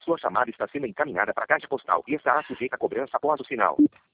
Sua chamada está sendo encaminhada para a caixa postal e estará sujeita a cobrança após o sinal.